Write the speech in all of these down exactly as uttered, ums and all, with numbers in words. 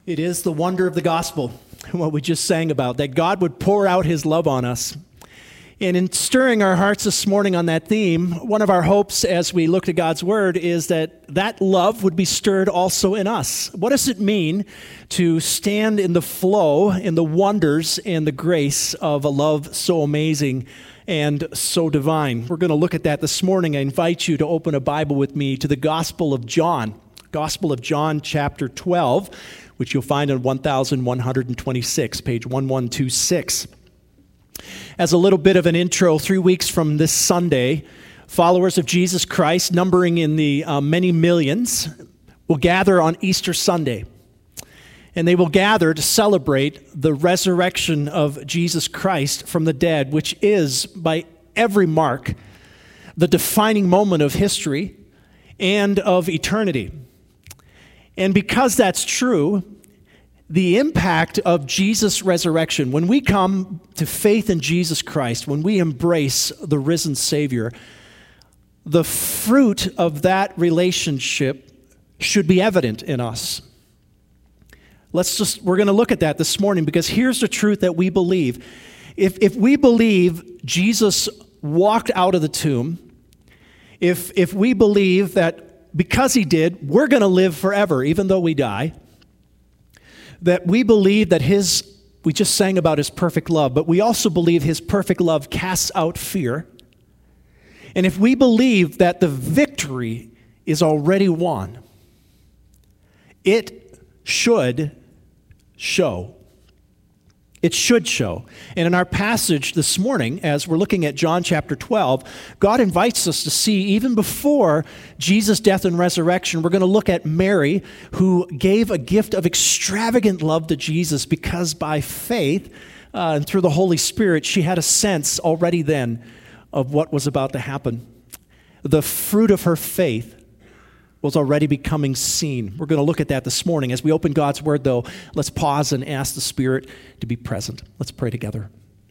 It is the wonder of the gospel, what we just sang about, that God would pour out his love on us. And in stirring our hearts this morning on that theme, one of our hopes as we look to God's word is that that love would be stirred also in us. What does it mean to stand in the flow, in the wonders and the grace of a love so amazing and so divine? We're going to look at that this morning. I invite you to open a Bible with me to the Gospel of John, Gospel of John chapter twelve, which you'll find on one thousand one hundred twenty-six, page one one two six. As a little bit of an intro, three weeks from this Sunday, followers of Jesus Christ, numbering in the uh, many millions, will gather on Easter Sunday. And they will gather to celebrate the resurrection of Jesus Christ from the dead, which is, by every mark, the defining moment of history and of eternity. And because that's true, the impact of Jesus' resurrection, when we come to faith in Jesus Christ, when we embrace the risen Savior, the fruit of that relationship should be evident in us. Let's just, we're going to look at that this morning, because here's the truth that we believe. If, if we believe Jesus walked out of the tomb, if, if we believe that because he did, we're going to live forever, even though we die, that we believe that his, we just sang about his perfect love, but we also believe his perfect love casts out fear. And if we believe that the victory is already won, it should show. It should show. And in our passage this morning, as we're looking at John chapter twelve, God invites us to see, even before Jesus' death and resurrection, we're going to look at Mary, who gave a gift of extravagant love to Jesus because by faith uh, and through the Holy Spirit, she had a sense already then of what was about to happen. The fruit of her faith was already becoming seen. We're going to look at that this morning. As we open God's word, though, let's pause and ask the Spirit to be present. Let's pray together.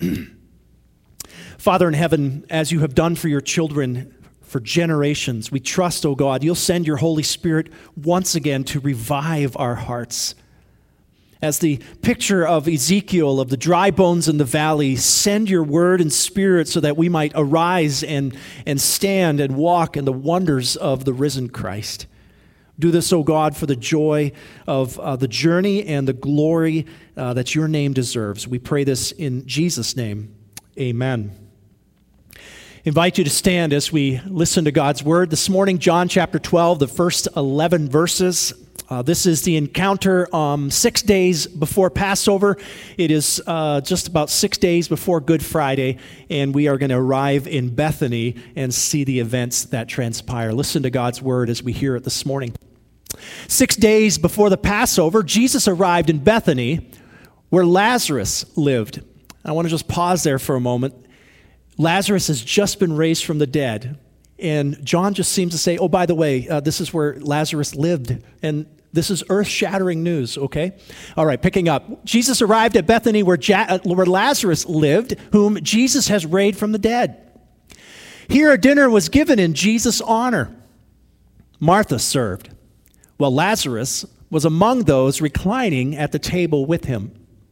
Father in heaven, as you have done for your children for generations, we trust, O God, you'll send your Holy Spirit once again to revive our hearts. As the picture of Ezekiel of the dry bones in the valley, send your word and spirit so that we might arise and, and stand and walk in the wonders of the risen Christ. Do this, O God, for the joy of uh, the journey and the glory uh, that your name deserves. We pray this in Jesus' name. Amen. I invite you to stand as we listen to God's word. This morning, John chapter twelve, the first eleven verses. Uh, this is the encounter um, six days before Passover. It is uh, just about six days before Good Friday, and we are going to arrive in Bethany and see the events that transpire. Listen to God's word as we hear it this morning. Six days before the Passover, Jesus arrived in Bethany, where Lazarus lived. I want to just pause there for a moment. Lazarus has just been raised from the dead. And John just seems to say, oh, by the way, uh, this is where Lazarus lived. And this is earth-shattering news, okay? All right, picking up. Jesus arrived at Bethany where, ja- where Lazarus lived, whom Jesus has raised from the dead. Here a dinner was given in Jesus' honor. Martha served, while Lazarus was among those reclining at the table with him.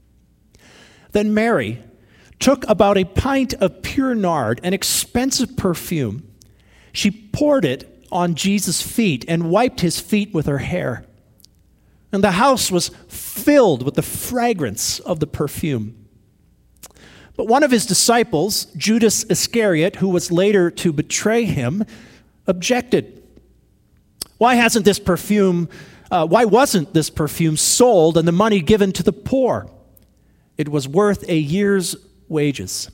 Then Mary took about a pint of pure nard, an expensive perfume. She poured it on Jesus' feet and wiped his feet with her hair. And the house was filled with the fragrance of the perfume. But one of his disciples, Judas Iscariot, who was later to betray him, objected. Why hasn't this perfume, uh, why wasn't this perfume sold and the money given to the poor? It was worth a year's wages.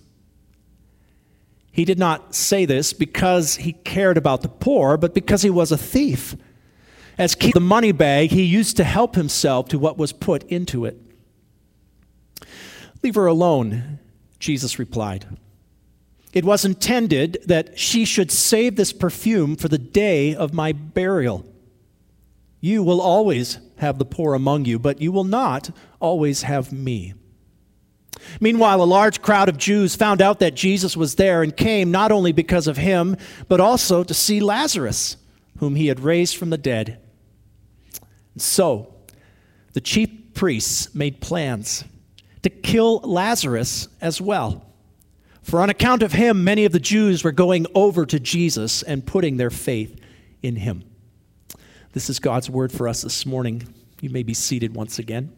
He did not say this because he cared about the poor, but because he was a thief. As keeping the money bag, he used to help himself to what was put into it. Leave her alone, Jesus replied. It was intended that she should save this perfume for the day of my burial. You will always have the poor among you, but you will not always have me. Meanwhile, a large crowd of Jews found out that Jesus was there and came not only because of him, but also to see Lazarus, whom he had raised from the dead. So, the chief priests made plans to kill Lazarus as well. For on account of him, many of the Jews were going over to Jesus and putting their faith in him. This is God's word for us this morning. You may be seated once again.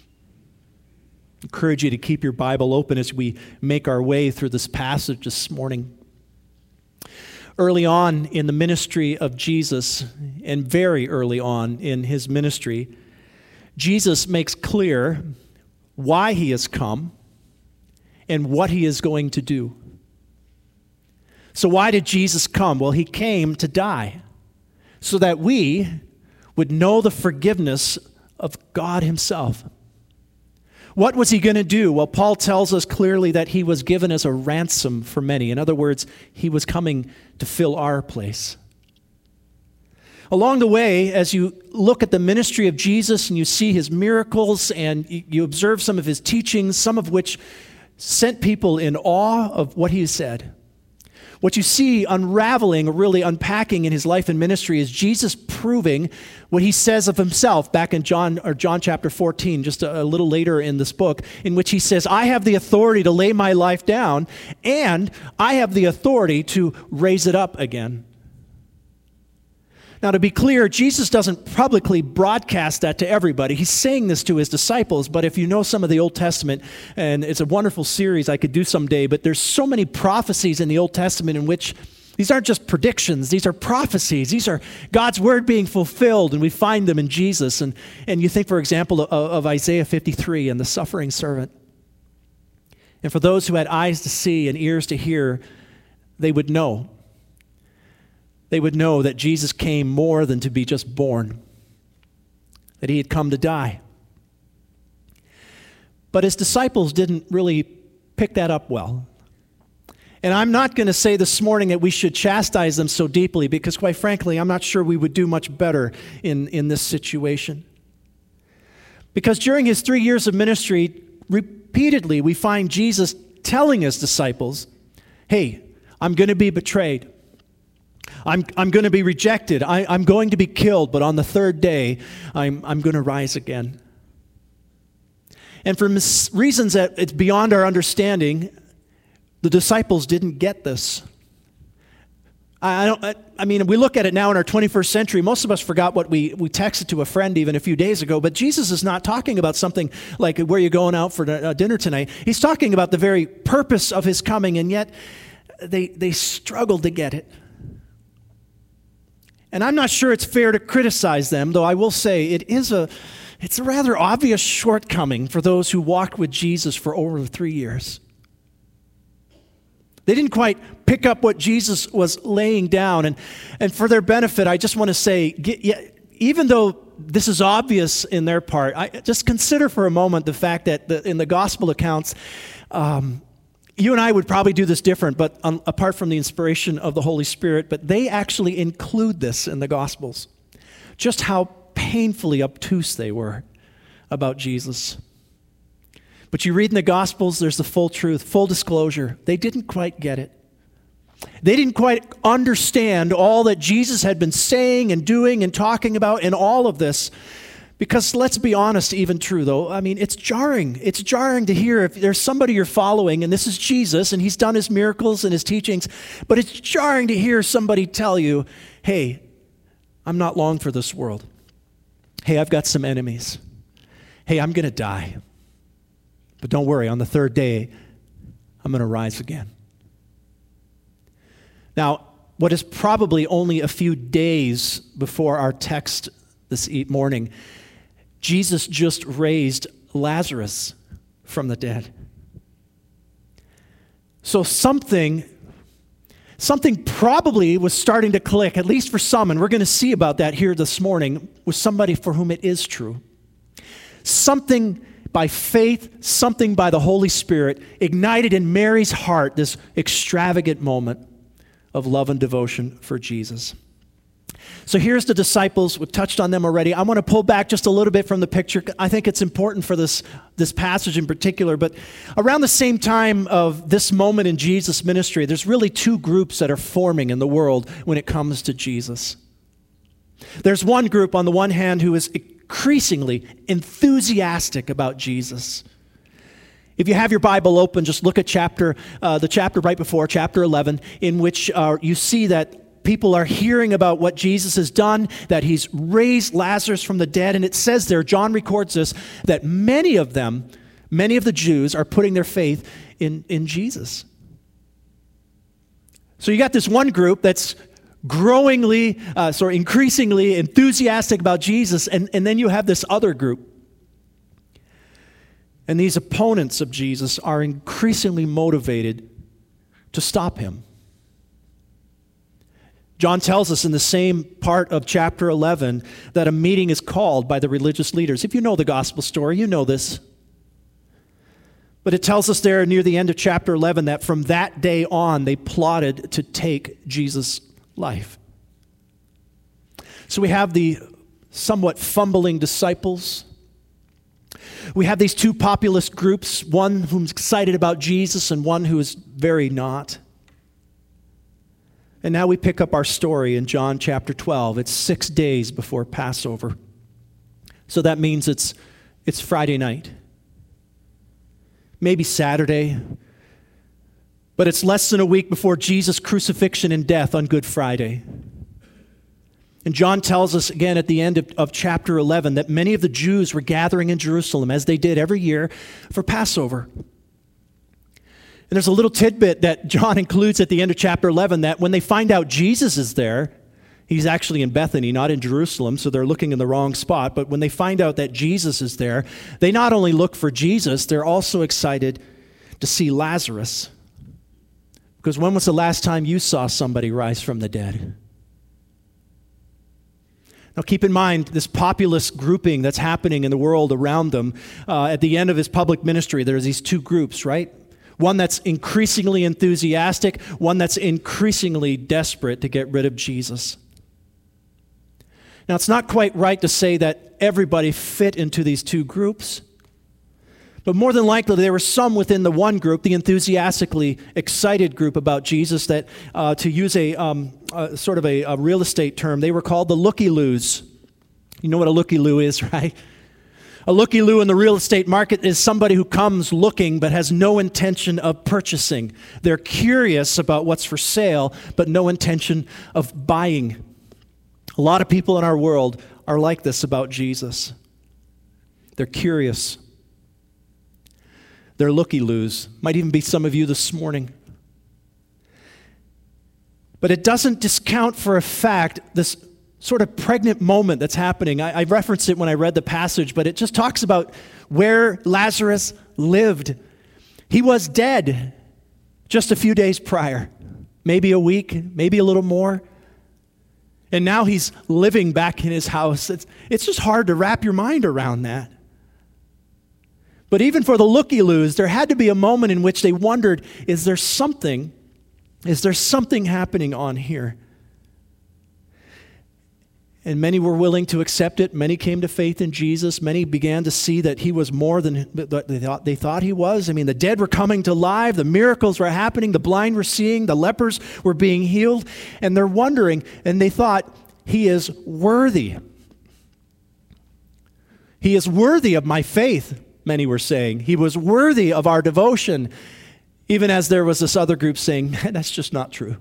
I encourage you to keep your Bible open as we make our way through this passage this morning. Early on in the ministry of Jesus, and very early on in his ministry, Jesus makes clear why he has come and what he is going to do. So why did Jesus come? Well, he came to die so that we would know the forgiveness of God himself. What was he going to do? Well, Paul tells us clearly that he was given as a ransom for many. In other words, he was coming to fill our place. Along the way, as you look at the ministry of Jesus and you see his miracles and you observe some of his teachings, some of which sent people in awe of what he said, what you see unraveling, really unpacking in his life and ministry is Jesus proving what he says of himself back in John or John chapter fourteen, just a, a little later in this book, in which he says, I have the authority to lay my life down, and I have the authority to raise it up again. Now, to be clear, Jesus doesn't publicly broadcast that to everybody. He's saying this to his disciples, but if you know some of the Old Testament, and it's a wonderful series I could do someday, but there's so many prophecies in the Old Testament in which these aren't just predictions, these are prophecies. These are God's word being fulfilled, and we find them in Jesus. And, and you think, for example, of, of Isaiah fifty-three and the suffering servant. And for those who had eyes to see and ears to hear, they would know. They would know that Jesus came more than to be just born, that he had come to die. But his disciples didn't really pick that up well. And I'm not going to say this morning that we should chastise them so deeply, because quite frankly, I'm not sure we would do much better in, in this situation. Because during his three years of ministry, repeatedly we find Jesus telling his disciples, hey, I'm going to be betrayed. I'm, I'm going to be rejected. I, I'm going to be killed, but on the third day, I'm, I'm going to rise again. And for mis- reasons that it's beyond our understanding, the disciples didn't get this. I, I don't. I, I mean, we look at it now in our twenty-first century. Most of us forgot what we, we texted to a friend even a few days ago, but Jesus is not talking about something like where you're going out for uh, dinner tonight. He's talking about the very purpose of his coming, and yet they, they struggled to get it. And I'm not sure it's fair to criticize them, though I will say it is a, it's a rather obvious shortcoming for those who walked with Jesus for over three years. They didn't quite pick up what Jesus was laying down. And, and for their benefit, I just want to say, get, yeah, even though this is obvious in their part, I, just consider for a moment the fact that the, in the gospel accounts, um, you and I would probably do this different, but um, apart from the inspiration of the Holy Spirit, but they actually include this in the Gospels. Just how painfully obtuse they were about Jesus. But you read in the Gospels, there's the full truth, full disclosure. They didn't quite get it. They didn't quite understand all that Jesus had been saying and doing and talking about in all of this. Because let's be honest, even true though, I mean, it's jarring. It's jarring to hear if there's somebody you're following, and this is Jesus, and he's done his miracles and his teachings, but it's jarring to hear somebody tell you, hey, I'm not long for this world. Hey, I've got some enemies. Hey, I'm going to die. But don't worry, on the third day, I'm going to rise again. Now, what is probably only a few days before our text this morning, Jesus just raised Lazarus from the dead. So something, something probably was starting to click, at least for some, and we're going to see about that here this morning, with somebody for whom it is true. Something by faith, something by the Holy Spirit, ignited in Mary's heart this extravagant moment of love and devotion for Jesus. So here's the disciples. We've touched on them already. I want to pull back just a little bit from the picture. I think it's important for this, this passage in particular. But around the same time of this moment in Jesus' ministry, there's really two groups that are forming in the world when it comes to Jesus. There's one group on the one hand who is increasingly enthusiastic about Jesus. If you have your Bible open, just look at chapter, uh, the chapter right before, chapter eleven, in which uh, you see that people are hearing about what Jesus has done, that he's raised Lazarus from the dead. And it says there, John records this, that many of them, many of the Jews are putting their faith in, in Jesus. So you got this one group that's growingly, uh, sorry, increasingly enthusiastic about Jesus, and, and then you have this other group. And these opponents of Jesus are increasingly motivated to stop him. John tells us in the same part of chapter eleven that a meeting is called by the religious leaders. If you know the gospel story, you know this. But it tells us there near the end of chapter eleven that from that day on, they plotted to take Jesus' life. So we have the somewhat fumbling disciples. We have these two populist groups, one who's excited about Jesus and one who is very not. And now we pick up our story in John chapter twelve. It's six days before Passover. So that means it's, it's Friday night. Maybe Saturday. But it's less than a week before Jesus' crucifixion and death on Good Friday. And John tells us again at the end of, of chapter eleven that many of the Jews were gathering in Jerusalem, as they did every year, for Passover. And there's a little tidbit that John includes at the end of chapter eleven, that when they find out Jesus is there, he's actually in Bethany, not in Jerusalem, so they're looking in the wrong spot. But when they find out that Jesus is there, they not only look for Jesus, they're also excited to see Lazarus. Because when was the last time you saw somebody rise from the dead? Now keep in mind this populist grouping that's happening in the world around them. Uh, at the end of his public ministry, there's these two groups, right? One that's increasingly enthusiastic, one that's increasingly desperate to get rid of Jesus. Now it's not quite right to say that everybody fit into these two groups. But more than likely, there were some within the one group, the enthusiastically excited group about Jesus, that, uh, to use a um, uh, sort of a, a real estate term, they were called the looky-loos. You know what a looky-loo is, right? A looky-loo in the real estate market is somebody who comes looking but has no intention of purchasing. They're curious about what's for sale, but no intention of buying. A lot of people in our world are like this about Jesus. They're curious. They're looky-loos. Might even be some of you this morning. But it doesn't discount for a fact this sort of pregnant moment that's happening. I, I referenced it when I read the passage, but it just talks about where Lazarus lived. He was dead just a few days prior, maybe a week, maybe a little more. And now he's living back in his house. It's, it's just hard to wrap your mind around that. But even for the looky-loos, there had to be a moment in which they wondered, is there something, is there something happening on here? And many were willing to accept it. Many came to faith in Jesus. Many began to see that he was more than they thought, they thought he was. I mean, the dead were coming to life. The miracles were happening. The blind were seeing. The lepers were being healed. And they're wondering, and they thought, he is worthy. He is worthy of my faith, many were saying. He was worthy of our devotion. Even as there was this other group saying, that's just not true.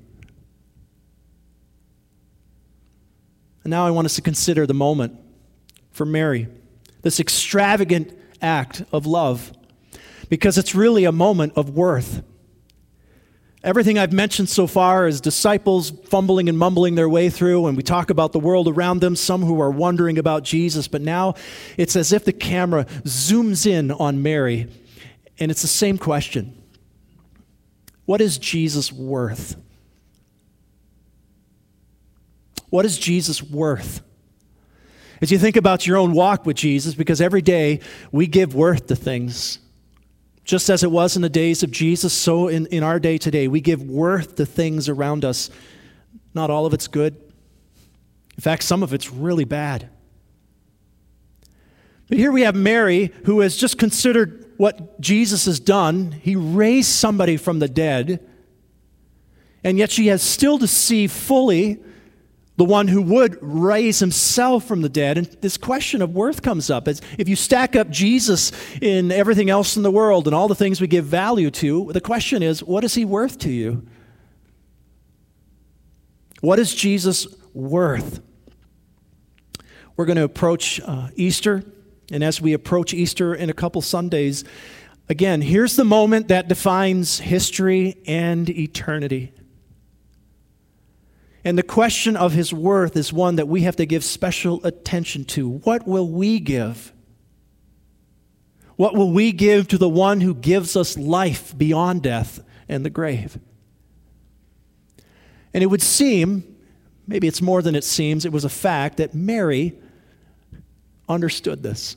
And now I want us to consider the moment for Mary, this extravagant act of love, because it's really a moment of worth. Everything I've mentioned so far is disciples fumbling and mumbling their way through, and we talk about the world around them, some who are wondering about Jesus, but now it's as if the camera zooms in on Mary, and it's the same question. What is Jesus worth? What is Jesus worth? As you think about your own walk with Jesus, because every day we give worth to things. Just as it was in the days of Jesus, so in, in our day today, we give worth to things around us. Not all of it's good. In fact, some of it's really bad. But here we have Mary, who has just considered what Jesus has done. He raised somebody from the dead, and yet she has still to see fully the one who would raise himself from the dead. And this question of worth comes up. It's, if you stack up Jesus in everything else in the world and all the things we give value to, the question is, what is he worth to you? What is Jesus worth? We're going to approach uh, Easter, and as we approach Easter in a couple Sundays, again, here's the moment that defines history and eternity. And the question of his worth is one that we have to give special attention to. What will we give? What will we give to the one who gives us life beyond death and the grave? And it would seem, maybe it's more than it seems, it was a fact that Mary understood this.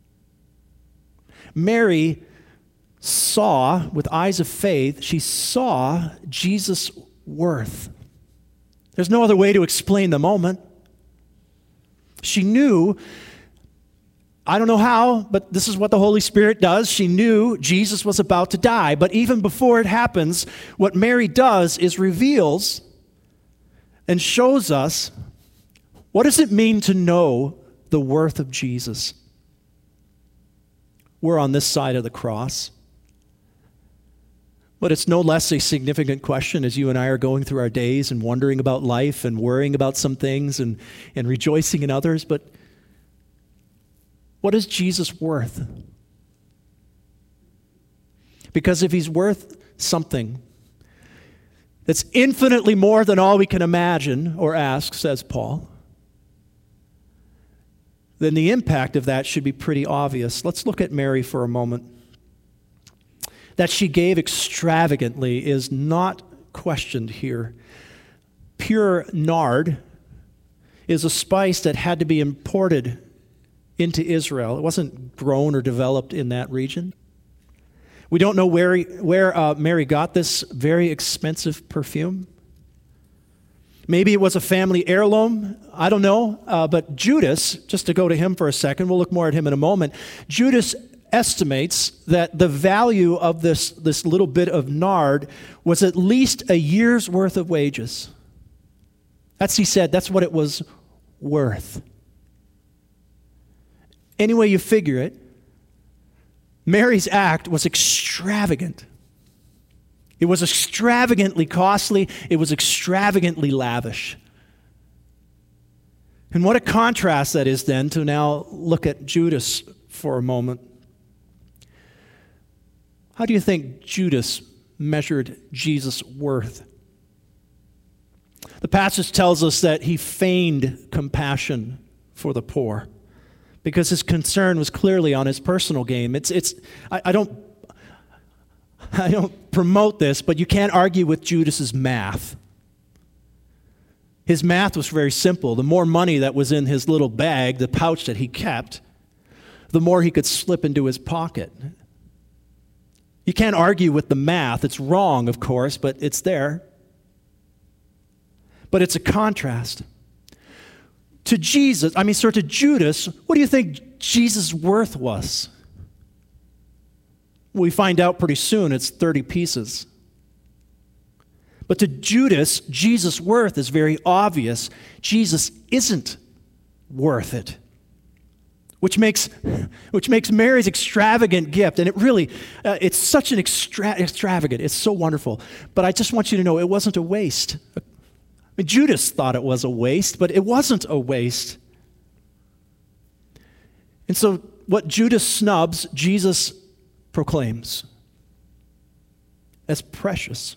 Mary saw, with eyes of faith, she saw Jesus' worth. There's no other way to explain the moment. She knew, I don't know how, but this is what the Holy Spirit does. She knew Jesus was about to die. But even before it happens, what Mary does is reveals and shows us, what does it mean to know the worth of Jesus? We're on this side of the cross. But it's no less a significant question as you and I are going through our days and wondering about life and worrying about some things and, and rejoicing in others. But what is Jesus worth? Because if he's worth something that's infinitely more than all we can imagine or ask, says Paul, then the impact of that should be pretty obvious. Let's look at Mary for a moment. That she gave extravagantly is not questioned here. Pure nard is a spice that had to be imported into Israel. It wasn't grown or developed in that region. We don't know where, where uh, Mary got this very expensive perfume. Maybe it was a family heirloom. I don't know. Uh, but Judas, just to go to him for a second, we'll look more at him in a moment. Judas estimates that the value of this, this little bit of nard was at least a year's worth of wages. That's, he said, that's what it was worth. Any way you figure it, Mary's act was extravagant. It was extravagantly costly. It was extravagantly lavish. And what a contrast that is then to now look at Judas for a moment. How do you think Judas measured Jesus' worth? The passage tells us that he feigned compassion for the poor because his concern was clearly on his personal game. It's, it's, I, I don't, I don't promote this, but you can't argue with Judas's math. His math was very simple. The more money that was in his little bag, the pouch that he kept, the more he could slip into his pocket. You can't argue with the math. It's wrong, of course, but it's there. But it's a contrast. To Jesus, I mean, sir, to Judas, what do you think Jesus' worth was? We find out pretty soon it's thirty pieces. But to Judas, Jesus' worth is very obvious. Jesus isn't worth it. Which makes, which makes Mary's extravagant gift, and it really, uh, it's such an extra, extravagant, it's so wonderful. But I just want you to know it wasn't a waste. I mean, Judas thought it was a waste, but it wasn't a waste. And so what Judas snubs, Jesus proclaims as precious.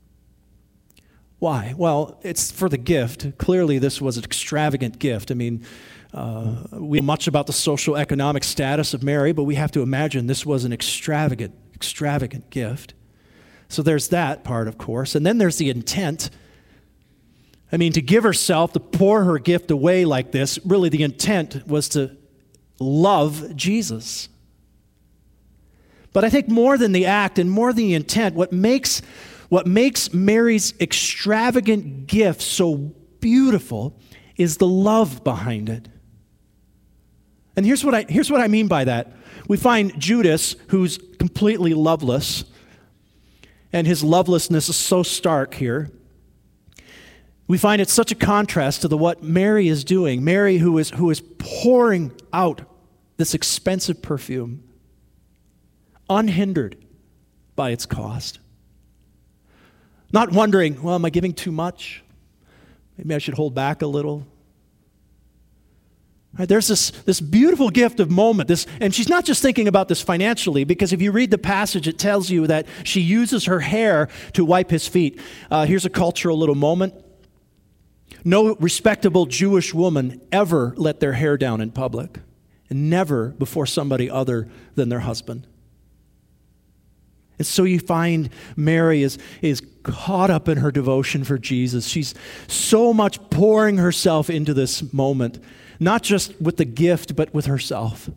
Why? Well, it's for the gift. Clearly, this was an extravagant gift. I mean, uh, we know much about the social economic status of Mary, but we have to imagine this was an extravagant, extravagant gift. So there's that part, of course. And then there's the intent. I mean, to give herself, to pour her gift away like this, really the intent was to love Jesus. But I think more than the act and more than the intent, what makes what makes Mary's extravagant gift so beautiful is the love behind it. And here's what I here's what I mean by that. We find Judas, who's completely loveless, and his lovelessness is so stark here. We find it such a contrast to the what Mary is doing. Mary who is, who is pouring out this expensive perfume, unhindered by its cost. Not wondering, well, am I giving too much? Maybe I should hold back a little. Right, there's this, this beautiful gift of moment, this, and she's not just thinking about this financially, because if you read the passage, it tells you that she uses her hair to wipe his feet. Uh, here's a cultural little moment. No respectable Jewish woman ever let their hair down in public, and never before somebody other than their husband. And so you find Mary is, is caught up in her devotion for Jesus. She's so much pouring herself into this moment, not just with the gift, but with herself.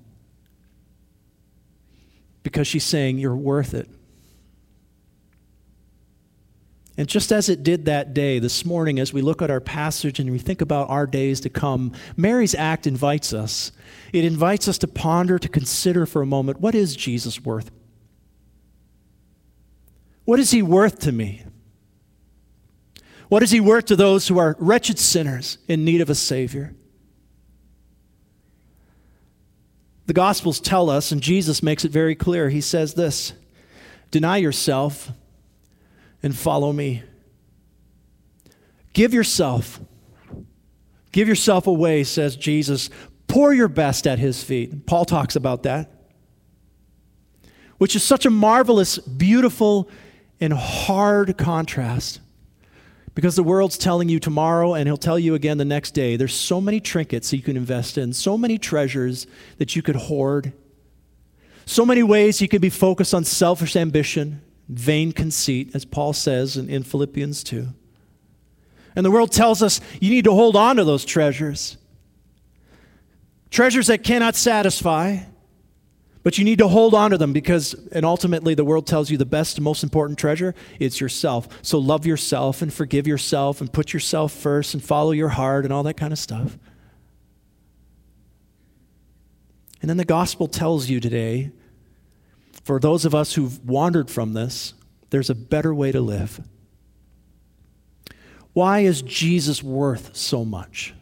Because she's saying, you're worth it. And just as it did that day, this morning, as we look at our passage and we think about our days to come, Mary's act invites us. It invites us to ponder, to consider for a moment, what is Jesus worth? What is he worth to me? What is he worth to those who are wretched sinners in need of a Savior? The Gospels tell us, and Jesus makes it very clear, he says this, deny yourself and follow me. Give yourself. Give yourself away, says Jesus. Pour your best at his feet. Paul talks about that, which is such a marvelous, beautiful, and hard contrast. Because the world's telling you tomorrow, and he'll tell you again the next day, there's so many trinkets that you can invest in, so many treasures that you could hoard, so many ways you could be focused on selfish ambition, vain conceit, as Paul says in, in Philippians two. And the world tells us you need to hold on to those treasures. Treasures that cannot satisfy, but you need to hold on to them because, and ultimately the world tells you the best and most important treasure, it's yourself. So love yourself and forgive yourself and put yourself first and follow your heart and all that kind of stuff. And then the gospel tells you today, for those of us who've wandered from this, there's a better way to live. Why is Jesus worth so much?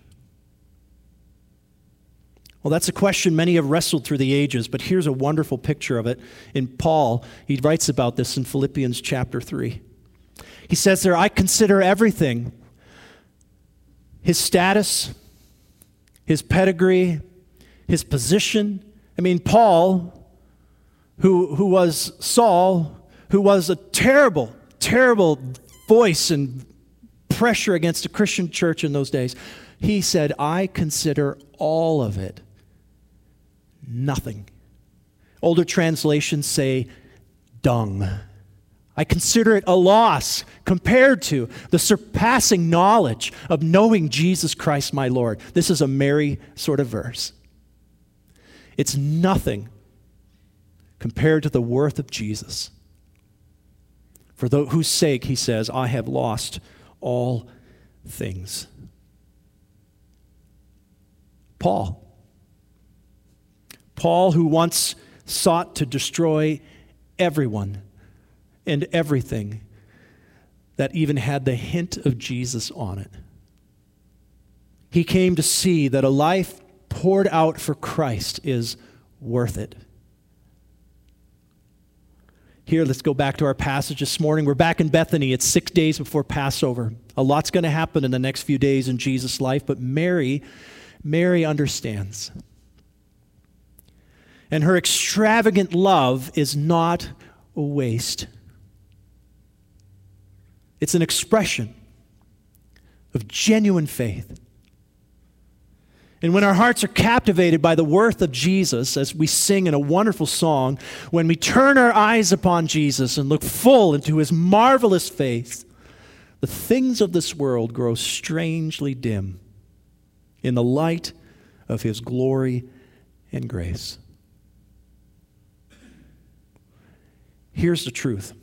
Well, that's a question many have wrestled through the ages, but here's a wonderful picture of it. In Paul, he writes about this in Philippians chapter three. He says there, I consider everything, his status, his pedigree, his position. I mean, Paul, who, who was Saul, who was a terrible, terrible voice and pressure against the Christian church in those days, he said, I consider all of it nothing. Older translations say dung. I consider it a loss compared to the surpassing knowledge of knowing Jesus Christ my Lord. This is a Mary sort of verse. It's nothing compared to the worth of Jesus. For the, whose sake, he says, I have lost all things. Paul. Paul, who once sought to destroy everyone and everything that even had the hint of Jesus on it. He came to see that a life poured out for Christ is worth it. Here, let's go back to our passage this morning. We're back in Bethany. It's six days before Passover. A lot's going to happen in the next few days in Jesus' life, but Mary, Mary understands. And her extravagant love is not a waste. It's an expression of genuine faith. And when our hearts are captivated by the worth of Jesus, as we sing in a wonderful song, when we turn our eyes upon Jesus and look full into his marvelous face, the things of this world grow strangely dim in the light of his glory and grace. Here's the truth.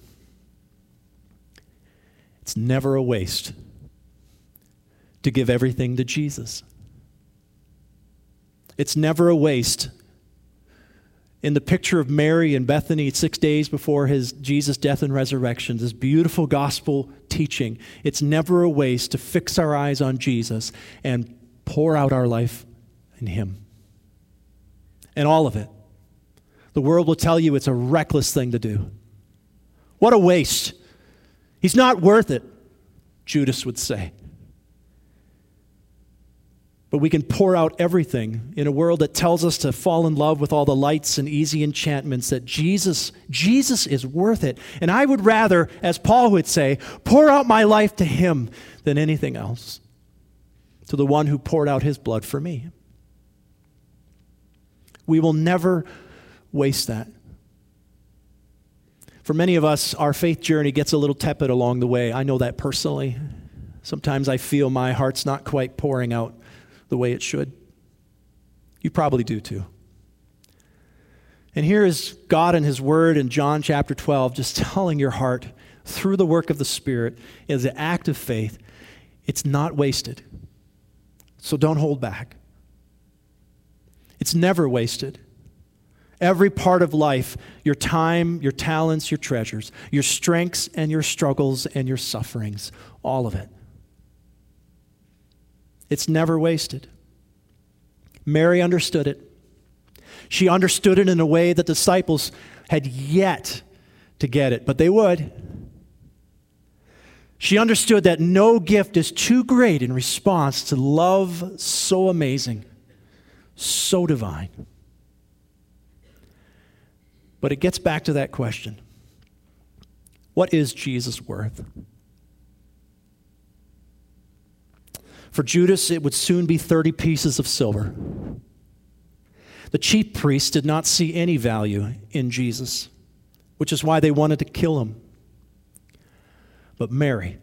It's never a waste to give everything to Jesus. It's never a waste in the picture of Mary and Bethany six days before his Jesus' death and resurrection, this beautiful gospel teaching, it's never a waste to fix our eyes on Jesus and pour out our life in him. And all of it. The world will tell you it's a reckless thing to do. What a waste. He's not worth it, Judas would say. But we can pour out everything in a world that tells us to fall in love with all the lights and easy enchantments, that Jesus, Jesus is worth it. And I would rather, as Paul would say, pour out my life to him than anything else, to the one who poured out his blood for me. We will never waste that. For many of us, our faith journey gets a little tepid along the way. I know that personally. Sometimes I feel my heart's not quite pouring out the way it should. You probably do too. And here is God in his word in John chapter twelve, just telling your heart through the work of the Spirit as an act of faith, it's not wasted. So don't hold back. It's never wasted. Every part of life, your time, your talents, your treasures, your strengths and your struggles and your sufferings, all of it. It's never wasted. Mary understood it. She understood it in a way that the disciples had yet to get it, but they would. She understood that no gift is too great in response to love so amazing, so divine. But it gets back to that question. What is Jesus worth? For Judas, it would soon be thirty pieces of silver. The chief priests did not see any value in Jesus, which is why they wanted to kill him. But Mary,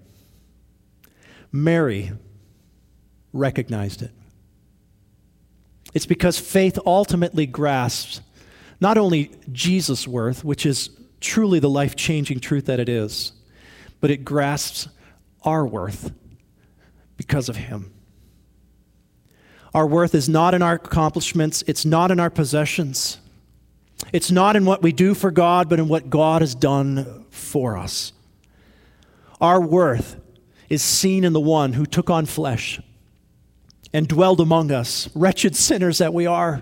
Mary recognized it. It's because faith ultimately grasps not only Jesus' worth, which is truly the life-changing truth that it is, but it grasps our worth because of him. Our worth is not in our accomplishments. It's not in our possessions. It's not in what we do for God, but in what God has done for us. Our worth is seen in the one who took on flesh and dwelled among us, wretched sinners that we are.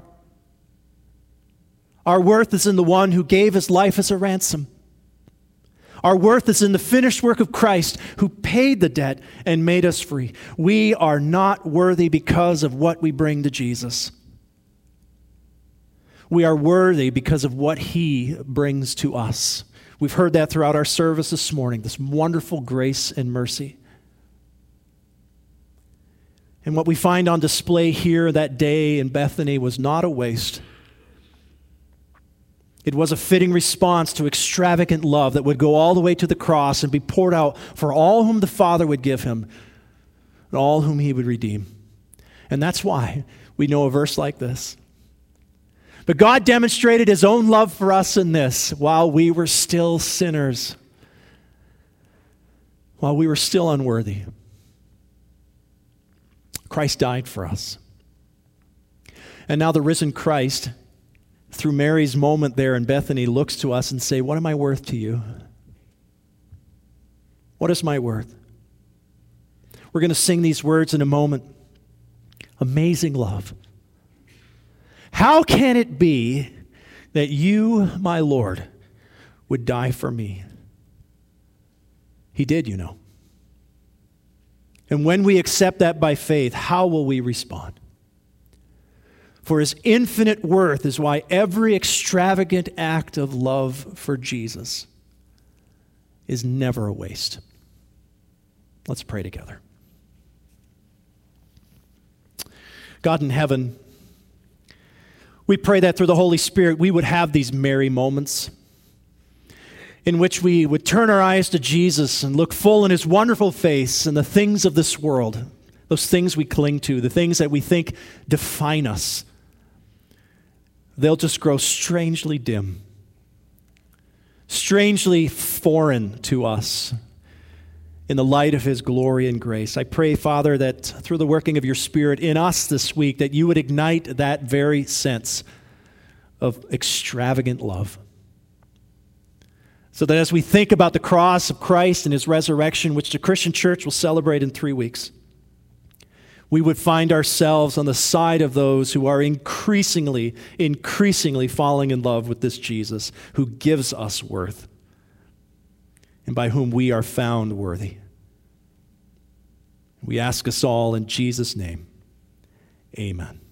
Our worth is in the one who gave his life as a ransom. Our worth is in the finished work of Christ who paid the debt and made us free. We are not worthy because of what we bring to Jesus. We are worthy because of what he brings to us. We've heard that throughout our service this morning, this wonderful grace and mercy. And what we find on display here that day in Bethany was not a waste. It was a fitting response to extravagant love that would go all the way to the cross and be poured out for all whom the Father would give him and all whom he would redeem. And that's why we know a verse like this. But God demonstrated his own love for us in this: while we were still sinners, while we were still unworthy, Christ died for us. And now the risen Christ, through Mary's moment there in Bethany, looks to us and say, what am I worth to you? What is my worth? We're going to sing these words in a moment. Amazing love. How can it be that you, my Lord, would die for me? He did, you know. And when we accept that by faith, how will we respond? For his infinite worth is why every extravagant act of love for Jesus is never a waste. Let's pray together. God in heaven, we pray that through the Holy Spirit we would have these merry moments in which we would turn our eyes to Jesus and look full in his wonderful face and the things of this world, those things we cling to, the things that we think define us. They'll just grow strangely dim, strangely foreign to us in the light of his glory and grace. I pray, Father, that through the working of your Spirit in us this week, that you would ignite that very sense of extravagant love. So that as we think about the cross of Christ and his resurrection, which the Christian church will celebrate in three weeks, we would find ourselves on the side of those who are increasingly, increasingly falling in love with this Jesus who gives us worth and by whom we are found worthy. We ask us all in Jesus' name, amen.